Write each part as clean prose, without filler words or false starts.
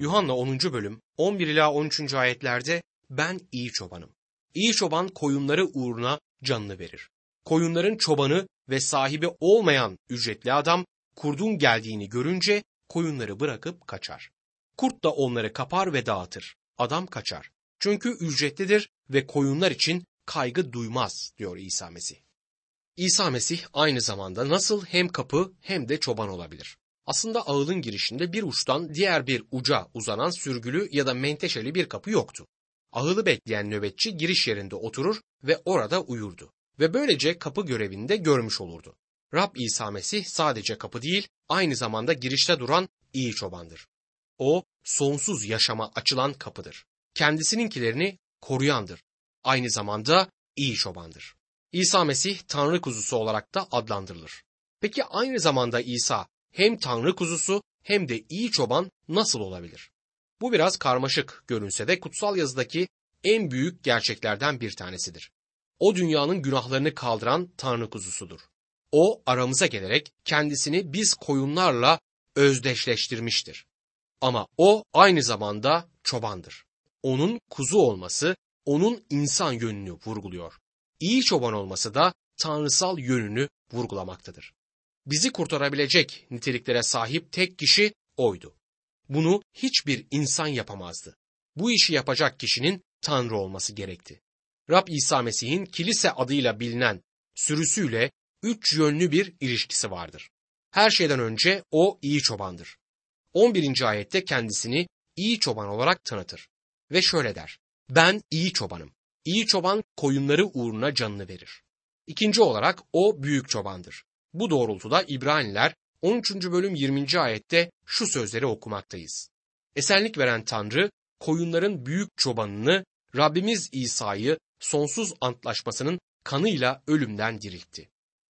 Yuhanna 10. bölüm 11 ila 13. ayetlerde ben iyi çobanım. İyi çoban koyunları uğruna canını verir. Koyunların çobanı ve sahibi olmayan ücretli adam kurdun geldiğini görünce koyunları bırakıp kaçar. Kurt da onları kapar ve dağıtır. Adam kaçar. Çünkü ücretlidir ve koyunlar için kaygı duymaz diyor İsa Mesih. İsa Mesih aynı zamanda nasıl hem kapı hem de çoban olabilir? Aslında ağılın girişinde bir uçtan diğer bir uca uzanan sürgülü ya da menteşeli bir kapı yoktu. Ağılı bekleyen nöbetçi giriş yerinde oturur ve orada uyurdu. Ve böylece kapı görevini de görmüş olurdu. Rab İsa Mesih sadece kapı değil, aynı zamanda girişte duran iyi çobandır. O, sonsuz yaşama açılan kapıdır. Kendisininkilerini koruyandır. Aynı zamanda iyi çobandır. İsa Mesih Tanrı kuzusu olarak da adlandırılır. Peki aynı zamanda İsa hem Tanrı kuzusu hem de iyi çoban nasıl olabilir? Bu biraz karmaşık görünse de kutsal yazıdaki en büyük gerçeklerden bir tanesidir. O dünyanın günahlarını kaldıran Tanrı kuzusudur. O aramıza gelerek kendisini biz koyunlarla özdeşleştirmiştir. Ama o aynı zamanda çobandır. Onun kuzu olması onun insan yönünü vurguluyor. İyi çoban olması da tanrısal yönünü vurgulamaktadır. Bizi kurtarabilecek niteliklere sahip tek kişi oydu. Bunu hiçbir insan yapamazdı. Bu işi yapacak kişinin Tanrı olması gerekti. Rab İsa Mesih'in kilise adıyla bilinen sürüsüyle üç yönlü bir ilişkisi vardır. Her şeyden önce o iyi çobandır. 11. ayette kendisini iyi çoban olarak tanıtır. Ve şöyle der, ben iyi çobanım. İyi çoban koyunları uğruna canını verir. İkinci olarak o büyük çobandır. Bu doğrultuda İbraniler 13. bölüm 20. ayette şu sözleri okumaktayız. Esenlik veren Tanrı, koyunların büyük çobanını, Rabbimiz İsa'yı sonsuz antlaşmasının kanıyla ölümden diriltti.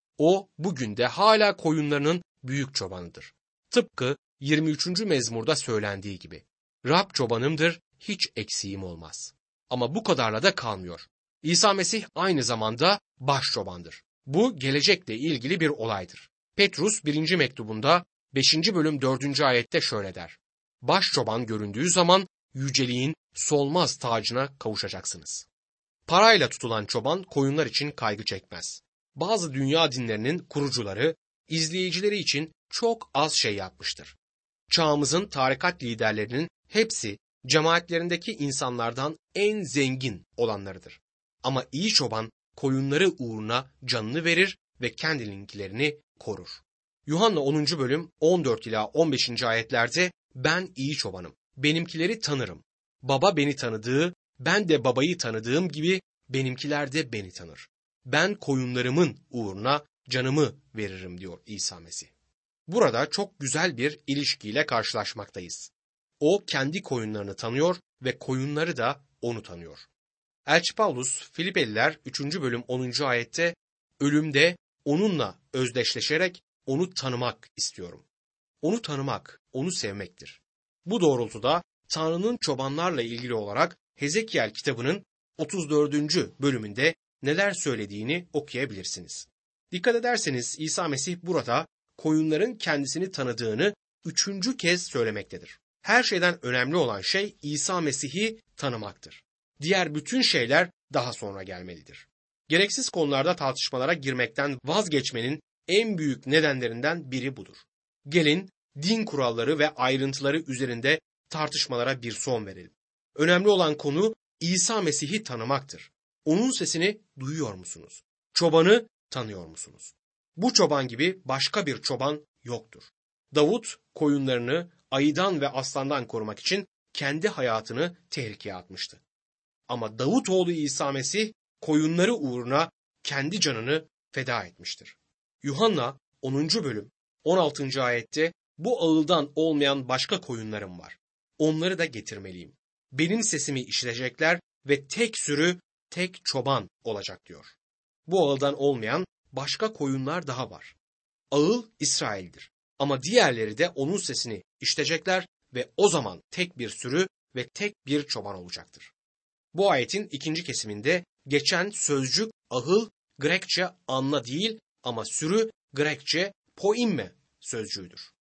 O bugün de hala koyunlarının büyük çobanıdır. Tıpkı 23. mezmurda söylendiği gibi. Rab çobanımdır, hiç eksiğim olmaz. Ama bu kadarla da kalmıyor. İsa Mesih aynı zamanda baş çobandır. Bu gelecekle ilgili bir olaydır. Petrus 1. mektubunda 5. bölüm 4. ayette şöyle der. Baş çoban göründüğü zaman yüceliğin solmaz tacına kavuşacaksınız. Parayla tutulan çoban koyunlar için kaygı çekmez. Bazı dünya dinlerinin kurucuları, izleyicileri için çok az şey yapmıştır. Çağımızın tarikat liderlerinin hepsi cemaatlerindeki insanlardan en zengin olanlarıdır. Ama iyi çoban koyunları uğruna canını verir ve kendininkilerini korur. Yuhanna 10. bölüm 14 ila 15. ayetlerde ben iyi çobanım, benimkileri tanırım. Baba beni tanıdığı, ben de babayı tanıdığım gibi benimkiler de beni tanır. Ben koyunlarımın uğruna canımı veririm diyor İsa Mesih. Burada çok güzel bir ilişkiyle karşılaşmaktayız. O kendi koyunlarını tanıyor ve koyunları da onu tanıyor. Elçi Pavlus Filipeliler 3. bölüm 10. ayette ölümde onunla özdeşleşerek onu tanımak istiyorum. Onu tanımak, onu sevmektir. Bu doğrultuda Tanrı'nın çobanlarla ilgili olarak Hezekiel kitabının 34. bölümünde neler söylediğini okuyabilirsiniz. Dikkat ederseniz İsa Mesih burada koyunların kendisini tanıdığını 3. kez söylemektedir. Her şeyden önemli olan şey İsa Mesih'i tanımaktır. Diğer bütün şeyler daha sonra gelmelidir. Gereksiz konularda tartışmalara girmekten vazgeçmenin en büyük nedenlerinden biri budur. Gelin din kuralları ve ayrıntıları üzerinde tartışmalara bir son verelim. Önemli olan konu İsa Mesih'i tanımaktır. Onun sesini duyuyor musunuz? Çobanı tanıyor musunuz? Bu çoban gibi başka bir çoban yoktur. Davut koyunlarını ayıdan ve aslandan korumak için kendi hayatını tehlikeye atmıştı. Ama Davutoğlu İsa Mesih koyunları uğruna kendi canını feda etmiştir. Yuhanna 10. bölüm 16. ayette bu ağıldan olmayan başka koyunlarım var. Onları da getirmeliyim. Benim sesimi işitecekler ve tek sürü, tek çoban olacak diyor. Bu ağıldan olmayan başka koyunlar daha var. Ağıl İsrail'dir. Ama diğerleri de onun sesini işitecekler ve o zaman tek bir sürü ve tek bir çoban olacaktır. Bu ayetin ikinci kesiminde geçen sözcük ahıl Grekçe anla değil ama sürü Grekçe poimme sözcüğüdür.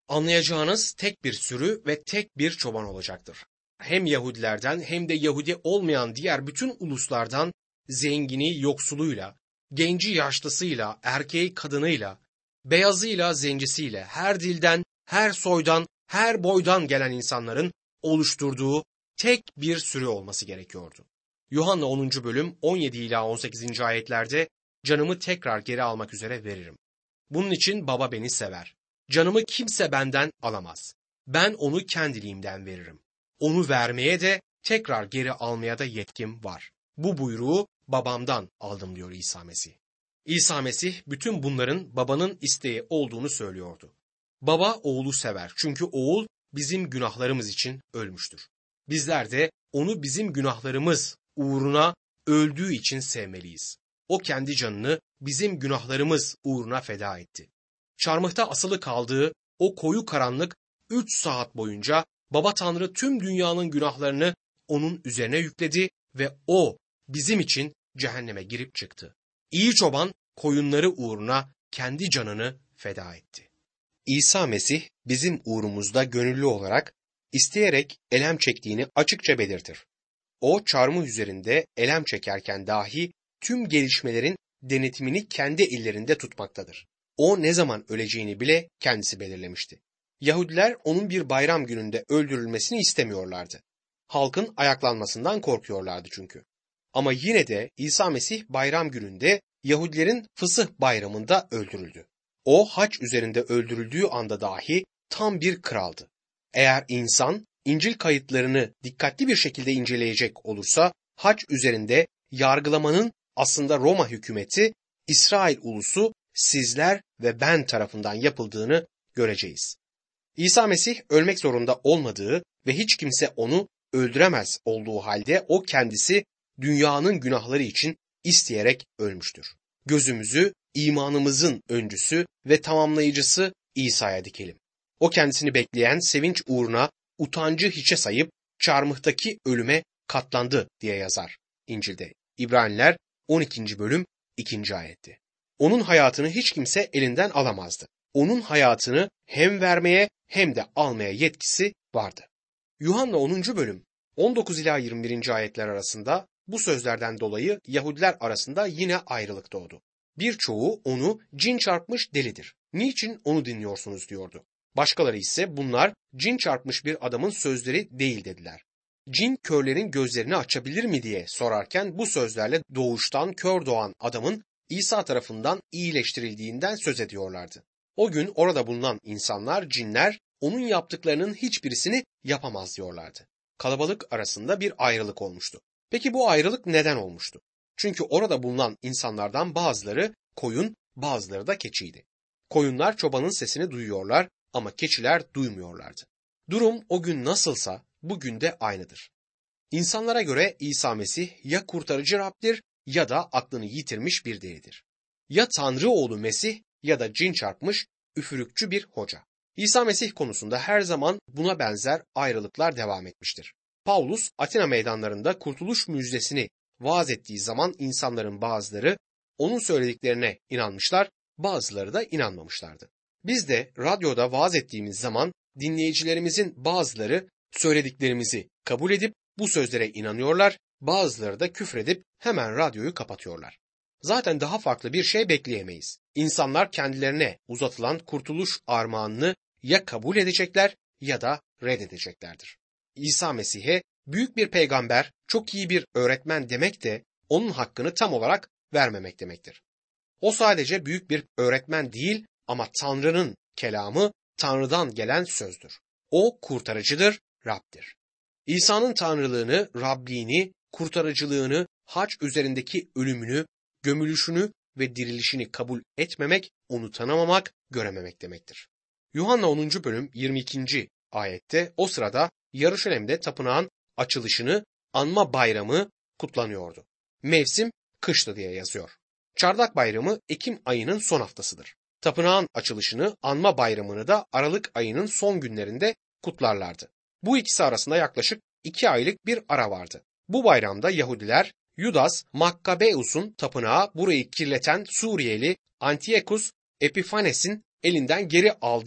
Anlayacağınız tek bir sürü ve tek bir çoban olacaktır. Hem Yahudilerden hem de Yahudi olmayan diğer bütün uluslardan zengini yoksuluyla, genci yaşlısıyla, erkeği kadınıyla, beyazıyla zencisiyle, her dilden, her soydan, her boydan gelen insanların oluşturduğu tek bir sürü olması gerekiyordu. Yuhanna 10. bölüm 17 ila 18. ayetlerde canımı tekrar geri almak üzere veririm. Bunun için Baba beni sever. Canımı kimse benden alamaz. Ben onu kendiliğimden veririm. Onu vermeye de tekrar geri almaya da yetkim var. Bu buyruğu babamdan aldım diyor İsa Mesih. İsa Mesih bütün bunların babanın isteği olduğunu söylüyordu. Baba oğlu sever çünkü oğul bizim günahlarımız için ölmüştür. Bizler de onu bizim günahlarımız uğruna öldüğü için sevmeliyiz. O kendi canını bizim günahlarımız uğruna feda etti. Çarmıhta asılı kaldığı o koyu karanlık 3 saat boyunca Baba Tanrı tüm dünyanın günahlarını onun üzerine yükledi ve o bizim için cehenneme girip çıktı. İyi çoban koyunları uğruna kendi canını feda etti. İsa Mesih bizim uğrumuzda gönüllü olarak isteyerek elem çektiğini açıkça belirtir. O çarmıh üzerinde elem çekerken dahi tüm gelişmelerin denetimini kendi ellerinde tutmaktadır. O ne zaman öleceğini bile kendisi belirlemişti. Yahudiler onun bir bayram gününde öldürülmesini istemiyorlardı. Halkın ayaklanmasından korkuyorlardı çünkü. Ama yine de İsa Mesih bayram gününde Yahudilerin Fısıh bayramında öldürüldü. O haç üzerinde öldürüldüğü anda dahi tam bir kraldı. Eğer insan İncil kayıtlarını dikkatli bir şekilde inceleyecek olursa haç üzerinde yargılamanın aslında Roma hükümeti, İsrail ulusu, sizler ve ben tarafından yapıldığını göreceğiz. İsa Mesih ölmek zorunda olmadığı ve hiç kimse onu öldüremez olduğu halde o kendisi dünyanın günahları için isteyerek ölmüştür. Gözümüzü imanımızın öncüsü ve tamamlayıcısı İsa'ya dikelim. O kendisini bekleyen sevinç uğruna utancı hiçe sayıp çarmıhtaki ölüme katlandı diye yazar İncil'de. İbraniler 12. bölüm 2. ayette. Onun hayatını hiç kimse elinden alamazdı. Onun hayatını hem vermeye hem de almaya yetkisi vardı. Yuhanna 10. bölüm 19 ila 21. ayetler arasında bu sözlerden dolayı Yahudiler arasında yine ayrılık doğdu. Birçoğu onu cin çarpmış delidir. Niçin onu dinliyorsunuz diyordu. Başkaları ise bunlar cin çarpmış bir adamın sözleri değil dediler. Cin körlerin gözlerini açabilir mi diye sorarken bu sözlerle doğuştan kör doğan adamın İsa tarafından iyileştirildiğinden söz ediyorlardı. O gün orada bulunan insanlar, cinler onun yaptıklarının hiçbirisini yapamaz diyorlardı. Kalabalık arasında bir ayrılık olmuştu. Peki bu ayrılık neden olmuştu? Çünkü orada bulunan insanlardan bazıları koyun, bazıları da keçiydi. Koyunlar çobanın sesini duyuyorlar ama keçiler duymuyorlardı. Durum o gün nasılsa bugün de aynıdır. İnsanlara göre İsa Mesih ya kurtarıcı Rab'dir ya da aklını yitirmiş bir delidir. Ya Tanrı oğlu Mesih ya da cin çarpmış, üfürükçü bir hoca. İsa Mesih konusunda her zaman buna benzer ayrılıklar devam etmiştir. Paulus Atina meydanlarında kurtuluş müjdesini vaaz ettiği zaman insanların bazıları onun söylediklerine inanmışlar, bazıları da inanmamışlardı. Biz de radyoda vaaz ettiğimiz zaman dinleyicilerimizin bazıları söylediklerimizi kabul edip bu sözlere inanıyorlar, bazıları da küfredip hemen radyoyu kapatıyorlar. Zaten daha farklı bir şey bekleyemeyiz. İnsanlar kendilerine uzatılan kurtuluş armağanını ya kabul edecekler ya da reddedeceklerdir. İsa Mesih'e büyük bir peygamber, çok iyi bir öğretmen demek de onun hakkını tam olarak vermemek demektir. O sadece büyük bir öğretmen değil ama Tanrı'nın kelamı, Tanrı'dan gelen sözdür. O kurtarıcıdır, Rab'dir. İsa'nın tanrılığını, Rabliğini, kurtarıcılığını, haç üzerindeki ölümünü, gömülüşünü ve dirilişini kabul etmemek, onu tanımamak, görememek demektir. Yuhanna 10. bölüm 22. ayette o sırada Yaruşalim'de tapınağın açılışını anma bayramı kutlanıyordu. Mevsim kıştı diye yazıyor. Çardak bayramı Ekim ayının son haftasıdır. Tapınağın açılışını anma bayramını da Aralık ayının son günlerinde kutlarlardı. Bu ikisi arasında yaklaşık 2 aylık bir ara vardı. Bu bayramda Yahudiler Yudas Makkabeus'un tapınağı burayı kirleten Suriyeli Antiochus Epifanes'in elinden geri aldığı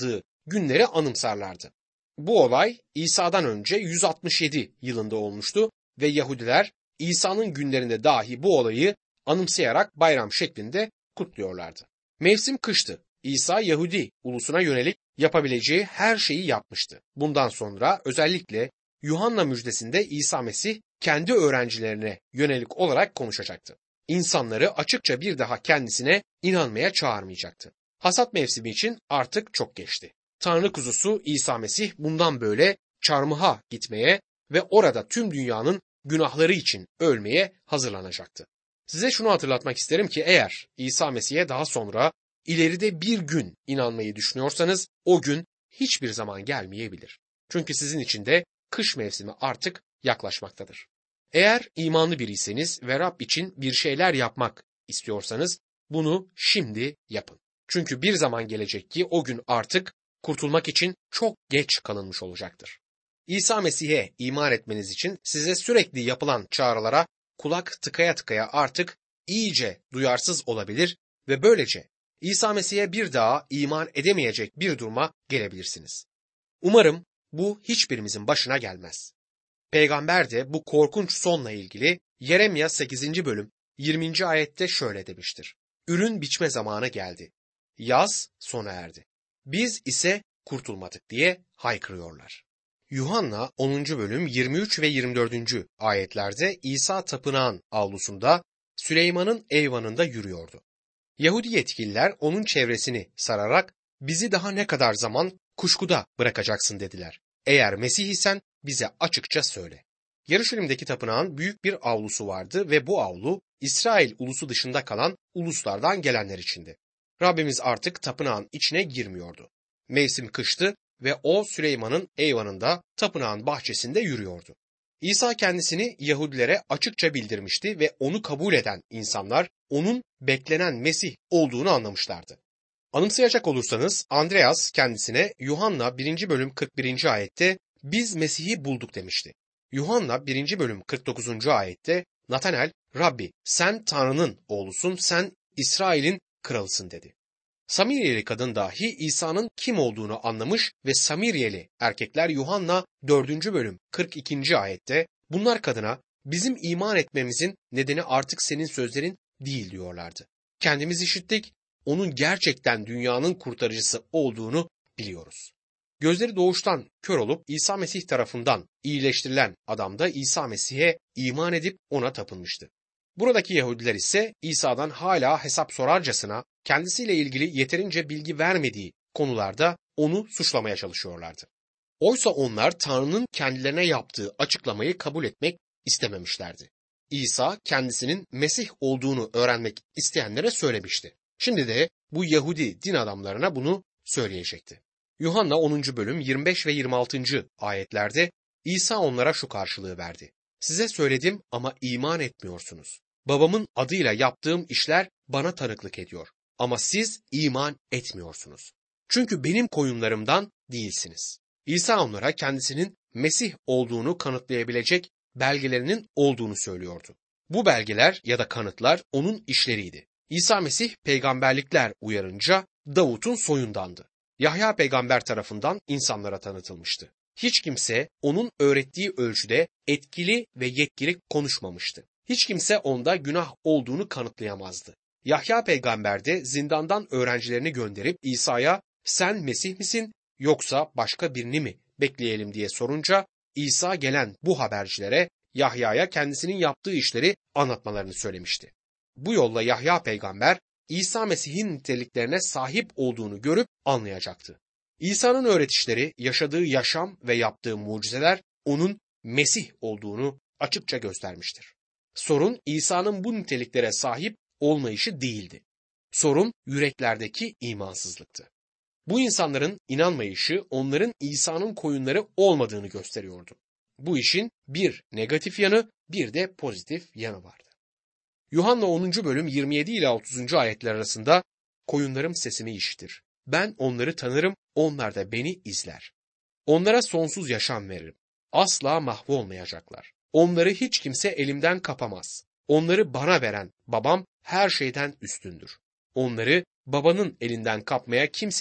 günleri anımsarlardı. Bu olay İsa'dan önce 167 yılında olmuştu ve Yahudiler İsa'nın günlerinde dahi bu olayı anımsayarak bayram şeklinde kutluyorlardı. Mevsim kıştı. İsa Yahudi ulusuna yönelik yapabileceği her şeyi yapmıştı. Bundan sonra özellikle Yuhanna müjdesinde İsa Mesih kendi öğrencilerine yönelik olarak konuşacaktı. İnsanları açıkça bir daha kendisine inanmaya çağırmayacaktı. Hasat mevsimi için artık çok geçti. Tanrı kuzusu İsa Mesih bundan böyle çarmıha gitmeye ve orada tüm dünyanın günahları için ölmeye hazırlanacaktı. Size şunu hatırlatmak isterim ki eğer İsa Mesih'e daha sonra ileride bir gün inanmayı düşünüyorsanız o gün hiçbir zaman gelmeyebilir. Çünkü sizin için de kış mevsimi artık yaklaşmaktadır. Eğer imanlı biriyseniz ve Rab için bir şeyler yapmak istiyorsanız bunu şimdi yapın. Çünkü bir zaman gelecek ki o gün artık kurtulmak için çok geç kalınmış olacaktır. İsa Mesih'e iman etmeniz için size sürekli yapılan çağrılara kulak tıkaya tıkaya artık iyice duyarsız olabilir ve böylece İsa Mesih'e bir daha iman edemeyecek bir duruma gelebilirsiniz. Umarım bu hiçbirimizin başına gelmez. Peygamber de bu korkunç sonla ilgili Yeremya 8. bölüm 20. ayette şöyle demiştir. Ürün biçme zamanı geldi. Yaz sona erdi. Biz ise kurtulmadık diye haykırıyorlar. Yuhanna 10. bölüm 23 ve 24. ayetlerde İsa tapınağın avlusunda Süleyman'ın eyvanında yürüyordu. Yahudi yetkililer onun çevresini sararak bizi daha ne kadar zaman kuşkuda bırakacaksın dediler. Eğer Mesih isen bize açıkça söyle. Yeruşalim'deki tapınağın büyük bir avlusu vardı ve bu avlu İsrail ulusu dışında kalan uluslardan gelenler içindi. Rabbimiz artık tapınağın içine girmiyordu. Mevsim kıştı ve o Süleyman'ın eyvanında tapınağın bahçesinde yürüyordu. İsa kendisini Yahudilere açıkça bildirmişti ve onu kabul eden insanlar onun beklenen Mesih olduğunu anlamışlardı. Anımsayacak olursanız Andreas kendisine Yuhanna 1. bölüm 41. ayette biz Mesih'i bulduk demişti. Yuhanna 1. bölüm 49. ayette Natanel, Rabbi sen Tanrı'nın oğlusun, sen İsrail'in kralısın dedi. Samiryeli kadın dahi İsa'nın kim olduğunu anlamış ve Samiryeli erkekler Yuhanna 4. bölüm 42. ayette bunlar kadına bizim iman etmemizin nedeni artık senin sözlerin değil diyorlardı. Kendimiz işittik, onun gerçekten dünyanın kurtarıcısı olduğunu biliyoruz. Gözleri doğuştan kör olup İsa Mesih tarafından iyileştirilen adam da İsa Mesih'e iman edip ona tapınmıştı. Buradaki Yahudiler ise İsa'dan hala hesap sorarcasına kendisiyle ilgili yeterince bilgi vermediği konularda onu suçlamaya çalışıyorlardı. Oysa onlar Tanrı'nın kendilerine yaptığı açıklamayı kabul etmek istememişlerdi. İsa kendisinin Mesih olduğunu öğrenmek isteyenlere söylemişti. Şimdi de bu Yahudi din adamlarına bunu söyleyecekti. Yuhanna 10. bölüm 25 ve 26. ayetlerde İsa onlara şu karşılığı verdi. Size söyledim ama iman etmiyorsunuz. Babamın adıyla yaptığım işler bana tanıklık ediyor. Ama siz iman etmiyorsunuz. Çünkü benim koyunlarımdan değilsiniz. İsa onlara kendisinin Mesih olduğunu kanıtlayabilecek belgelerinin olduğunu söylüyordu. Bu belgeler ya da kanıtlar onun işleriydi. İsa Mesih peygamberlikler uyarınca Davut'un soyundandı. Yahya peygamber tarafından insanlara tanıtılmıştı. Hiç kimse onun öğrettiği ölçüde etkili ve yetkili konuşmamıştı. Hiç kimse onda günah olduğunu kanıtlayamazdı. Yahya peygamber de zindandan öğrencilerini gönderip İsa'ya sen Mesih misin yoksa başka birini mi bekleyelim diye sorunca İsa gelen bu habercilere Yahya'ya kendisinin yaptığı işleri anlatmalarını söylemişti. Bu yolla Yahya peygamber İsa Mesih'in niteliklerine sahip olduğunu görüp anlayacaktı. İsa'nın öğretişleri, yaşadığı yaşam ve yaptığı mucizeler onun Mesih olduğunu açıkça göstermiştir. Sorun İsa'nın bu niteliklere sahip olmayışı değildi. Sorun yüreklerdeki imansızlıktı. Bu insanların inanmayışı onların İsa'nın koyunları olmadığını gösteriyordu. Bu işin bir negatif yanı, bir de pozitif yanı vardı. Yuhanna 10. bölüm 27 ile 30. ayetler arasında koyunlarım sesimi işitir. Ben onları tanırım, onlar da beni izler. Onlara sonsuz yaşam veririm. Asla mahvolmayacaklar. Onları hiç kimse elimden kapamaz. Onları bana veren babam her şeyden üstündür. Onları babanın elinden kapmaya kimsenin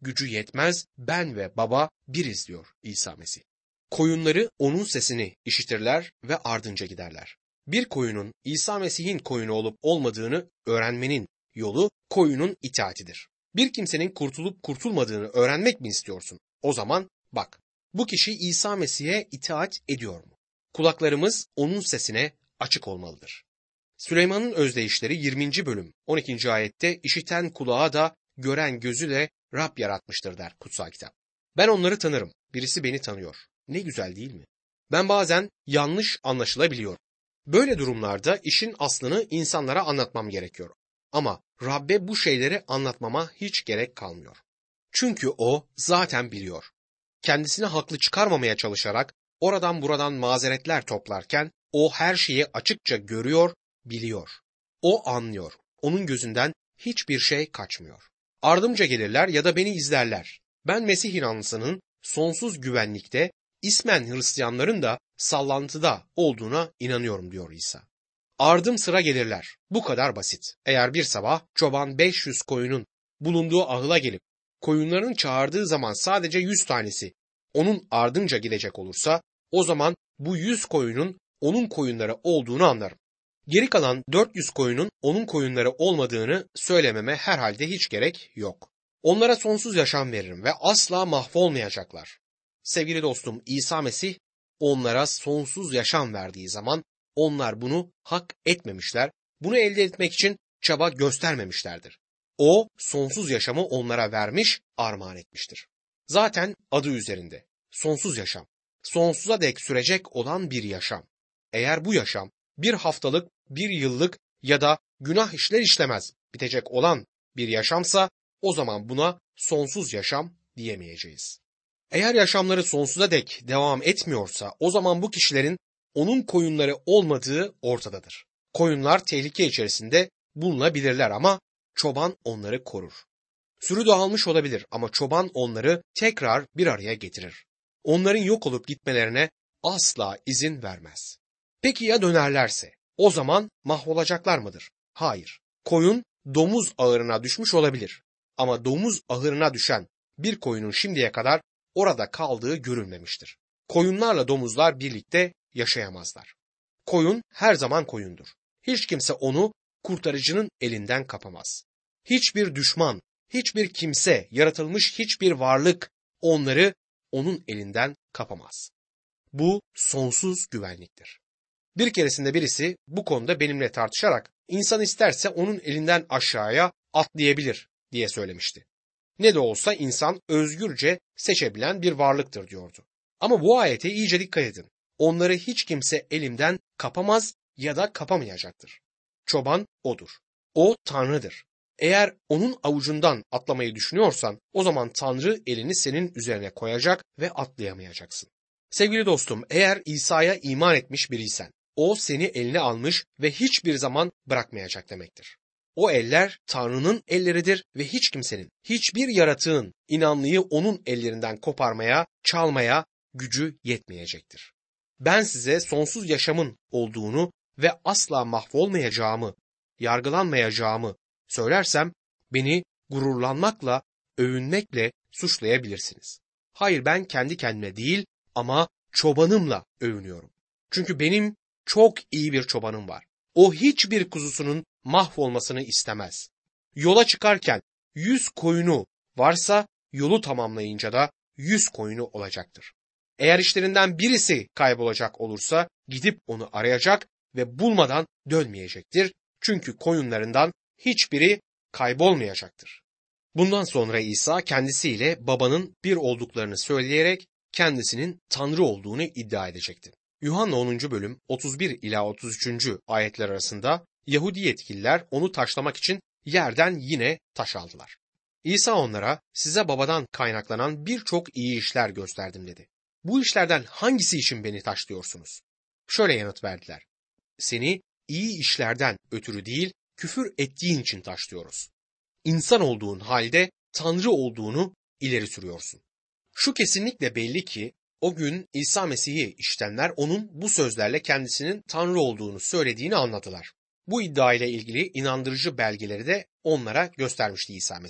gücü yetmez, ben ve baba biriz diyor İsa Mesih. Koyunları onun sesini işitirler ve ardınca giderler. Bir koyunun İsa Mesih'in koyunu olup olmadığını öğrenmenin yolu koyunun itaatidir. Bir kimsenin kurtulup kurtulmadığını öğrenmek mi istiyorsun? O zaman bak, bu kişi İsa Mesih'e itaat ediyor mu? Kulaklarımız onun sesine açık olmalıdır. Süleyman'ın özdeyişleri 20. bölüm 12. ayette işiten kulağı da gören gözü de Rab yaratmıştır der kutsal kitap. Ben onları tanırım, birisi beni tanıyor. Ne güzel değil mi? Ben bazen yanlış anlaşılabiliyorum. Böyle durumlarda işin aslını insanlara anlatmam gerekiyor. Ama Rabbe bu şeyleri anlatmama hiç gerek kalmıyor. Çünkü o zaten biliyor. Kendisini haklı çıkarmamaya çalışarak oradan buradan mazeretler toplarken o her şeyi açıkça görüyor, biliyor. O anlıyor. Onun gözünden hiçbir şey kaçmıyor. Ardımca gelirler ya da beni izlerler. Ben Mesih inanlısının sonsuz güvenlikte, ismen Hristiyanların da sallantıda olduğuna inanıyorum diyor İsa. Ardım sıra gelirler. Bu kadar basit. Eğer bir sabah çoban 500 koyunun bulunduğu ahıla gelip koyunların çağırdığı zaman sadece 100 tanesi onun ardınca gidecek olursa o zaman bu 100 koyunun onun koyunları olduğunu anlarım. Geri kalan 400 koyunun onun koyunları olmadığını söylememe herhalde hiç gerek yok. Onlara sonsuz yaşam veririm ve asla mahvolmayacaklar. Sevgili dostum, İsa Mesih onlara sonsuz yaşam verdiği zaman onlar bunu hak etmemişler, bunu elde etmek için çaba göstermemişlerdir. O sonsuz yaşamı onlara vermiş, armağan etmiştir. Zaten adı üzerinde. Sonsuz yaşam. Sonsuza dek sürecek olan bir yaşam. Eğer bu yaşam bir haftalık, bir yıllık ya da günah işler işlemez bitecek olan bir yaşamsa o zaman buna sonsuz yaşam diyemeyeceğiz. Eğer yaşamları sonsuza dek devam etmiyorsa o zaman bu kişilerin onun koyunları olmadığı ortadadır. Koyunlar tehlike içerisinde bulunabilirler ama çoban onları korur. Sürü dağılmış olabilir ama çoban onları tekrar bir araya getirir. Onların yok olup gitmelerine asla izin vermez. Peki ya dönerlerse? O zaman mahvolacaklar mıdır? Hayır. Koyun domuz ahırına düşmüş olabilir. Ama domuz ahırına düşen bir koyunun şimdiye kadar orada kaldığı görülmemiştir. Koyunlarla domuzlar birlikte yaşayamazlar. Koyun her zaman koyundur. Hiç kimse onu kurtarıcının elinden kapamaz. Hiçbir düşman, hiçbir kimse, yaratılmış hiçbir varlık onları onun elinden kapamaz. Bu sonsuz güvenliktir. Bir keresinde birisi bu konuda benimle tartışarak insan isterse onun elinden aşağıya atlayabilir diye söylemişti. Ne de olsa insan özgürce seçebilen bir varlıktır diyordu. Ama bu ayete iyice dikkat edin. Onları hiç kimse elimden kapamaz ya da kapamayacaktır. Çoban odur. O Tanrı'dır. Eğer onun avucundan atlamayı düşünüyorsan o zaman Tanrı elini senin üzerine koyacak ve atlayamayacaksın. Sevgili dostum, eğer İsa'ya iman etmiş biriysen o seni eline almış ve hiçbir zaman bırakmayacak demektir. O eller Tanrı'nın elleridir ve hiç kimsenin, hiçbir yaratığın inanlıyı onun ellerinden koparmaya, çalmaya gücü yetmeyecektir. Ben size sonsuz yaşamın olduğunu ve asla mahvolmayacağımı, yargılanmayacağımı söylersem beni gururlanmakla, övünmekle suçlayabilirsiniz. Hayır, ben kendi kendime değil ama çobanımla övünüyorum. Çünkü benim çok iyi bir çobanım var. O hiçbir kuzusunun mahvolmasını istemez. Yola çıkarken 100 koyunu varsa yolu tamamlayınca da 100 koyunu olacaktır. Eğer işlerinden birisi kaybolacak olursa gidip onu arayacak ve bulmadan dönmeyecektir. Çünkü koyunlarından hiçbiri kaybolmayacaktır. Bundan sonra İsa kendisiyle babanın bir olduklarını söyleyerek kendisinin Tanrı olduğunu iddia edecekti. Yuhanna 10. bölüm 31 ila 33. ayetler arasında Yahudi yetkililer onu taşlamak için yerden yine taş aldılar. İsa onlara size babadan kaynaklanan birçok iyi işler gösterdim dedi. Bu işlerden hangisi için beni taşlıyorsunuz? Şöyle yanıt verdiler. Seni iyi işlerden ötürü değil küfür ettiğin için taşlıyoruz. İnsan olduğun halde Tanrı olduğunu ileri sürüyorsun. Şu kesinlikle belli ki o gün İsa Mesih'i işitenler onun bu sözlerle kendisinin Tanrı olduğunu söylediğini anladılar. Bu iddia ile ilgili inandırıcı belgeleri de onlara göstermişti İsa Mesih.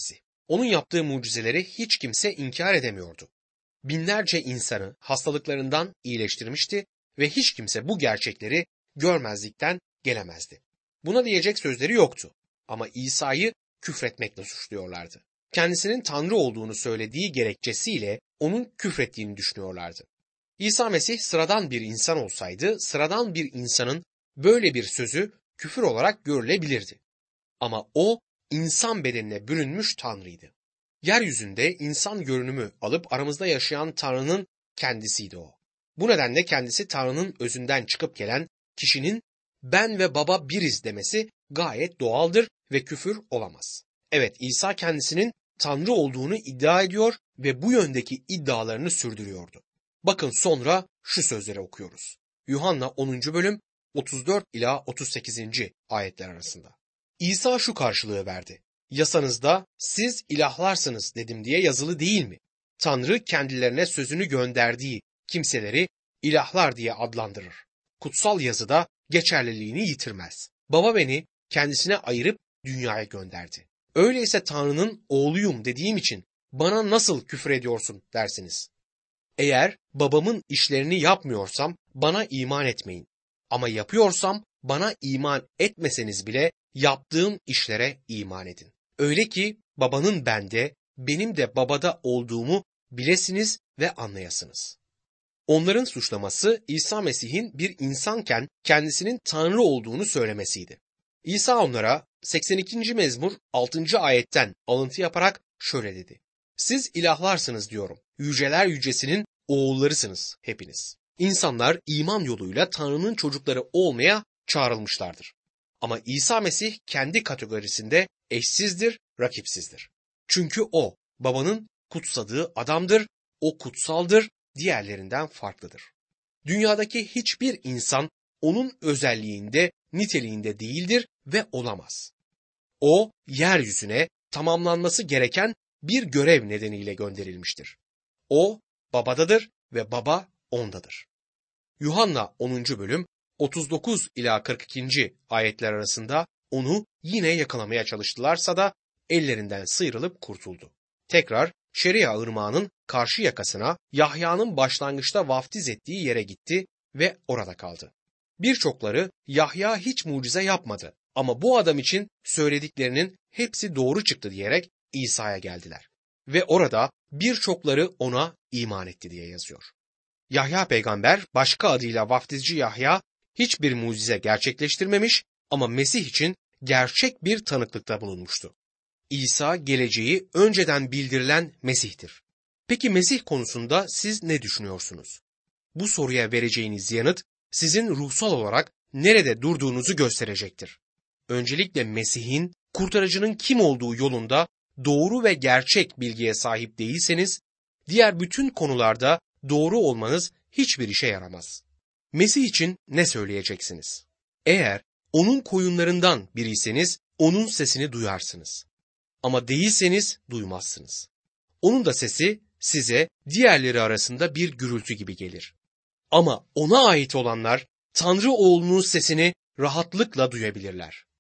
Onun yaptığı mucizeleri hiç kimse inkar edemiyordu. Binlerce insanı hastalıklarından iyileştirmişti ve hiç kimse bu gerçekleri görmezlikten gelemezdi. Buna diyecek sözleri yoktu ama İsa'yı küfretmekle suçluyorlardı. Kendisinin Tanrı olduğunu söylediği gerekçesiyle onun küfrettiğini düşünüyorlardı. İsa Mesih sıradan bir insan olsaydı, sıradan bir insanın böyle bir sözü küfür olarak görülebilirdi. Ama o insan bedenine bürünmüş Tanrı'ydı. Yeryüzünde insan görünümü alıp aramızda yaşayan Tanrı'nın kendisiydi o. Bu nedenle kendisi Tanrı'nın özünden çıkıp gelen kişinin ben ve baba biriz demesi gayet doğaldır ve küfür olamaz. Evet, İsa kendisinin Tanrı olduğunu iddia ediyor ve bu yöndeki iddialarını sürdürüyordu. Bakın sonra şu sözleri okuyoruz. Yuhanna 10. bölüm 34 ila 38. ayetler arasında. İsa şu karşılığı verdi. Yasanızda siz ilahlarsınız dedim diye yazılı değil mi? Tanrı kendilerine sözünü gönderdiği kimseleri ilahlar diye adlandırır. Kutsal yazıda geçerliliğini yitirmez. Baba beni kendisine ayırıp dünyaya gönderdi. Öyleyse Tanrı'nın oğluyum dediğim için bana nasıl küfür ediyorsun dersiniz. Eğer babamın işlerini yapmıyorsam bana iman etmeyin. Ama yapıyorsam bana iman etmeseniz bile yaptığım işlere iman edin. Öyle ki babanın bende, benim de babada olduğumu bilesiniz ve anlayasınız. Onların suçlaması İsa Mesih'in bir insanken kendisinin Tanrı olduğunu söylemesiydi. İsa onlara 82. mezmur 6. ayetten alıntı yaparak şöyle dedi. Siz ilahlarsınız diyorum. Yüceler yücesinin oğullarısınız hepiniz. İnsanlar iman yoluyla Tanrı'nın çocukları olmaya çağrılmışlardır. Ama İsa Mesih kendi kategorisinde eşsizdir, rakipsizdir. Çünkü o babanın kutsadığı adamdır, o kutsaldır, diğerlerinden farklıdır. Dünyadaki hiçbir insan onun özelliğinde, niteliğinde değildir ve olamaz. O yeryüzüne tamamlanması gereken bir görev nedeniyle gönderilmiştir. O babadadır ve baba ondadır. Yuhanna 10. bölüm 39 ila 42. ayetler arasında onu yine yakalamaya çalıştılarsa da ellerinden sıyrılıp kurtuldu. Tekrar Şeria ırmağının karşı yakasına Yahya'nın başlangıçta vaftiz ettiği yere gitti ve orada kaldı. Birçokları Yahya hiç mucize yapmadı ama bu adam için söylediklerinin hepsi doğru çıktı diyerek İsa'ya geldiler. Ve orada birçokları ona iman etti diye yazıyor. Yahya peygamber başka adıyla vaftizci Yahya hiçbir mucize gerçekleştirmemiş ama Mesih için gerçek bir tanıklıkta bulunmuştu. İsa geleceği önceden bildirilen Mesih'tir. Peki Mesih konusunda siz ne düşünüyorsunuz? Bu soruya vereceğiniz yanıt sizin ruhsal olarak nerede durduğunuzu gösterecektir. Öncelikle Mesih'in, kurtarıcının kim olduğu yolunda doğru ve gerçek bilgiye sahip değilseniz, diğer bütün konularda doğru olmanız hiçbir işe yaramaz. Mesih için ne söyleyeceksiniz? Eğer onun koyunlarından biriyseniz onun sesini duyarsınız. Ama değilseniz duymazsınız. Onun da sesi size diğerleri arasında bir gürültü gibi gelir. Ama ona ait olanlar Tanrı oğlunun sesini rahatlıkla duyabilirler.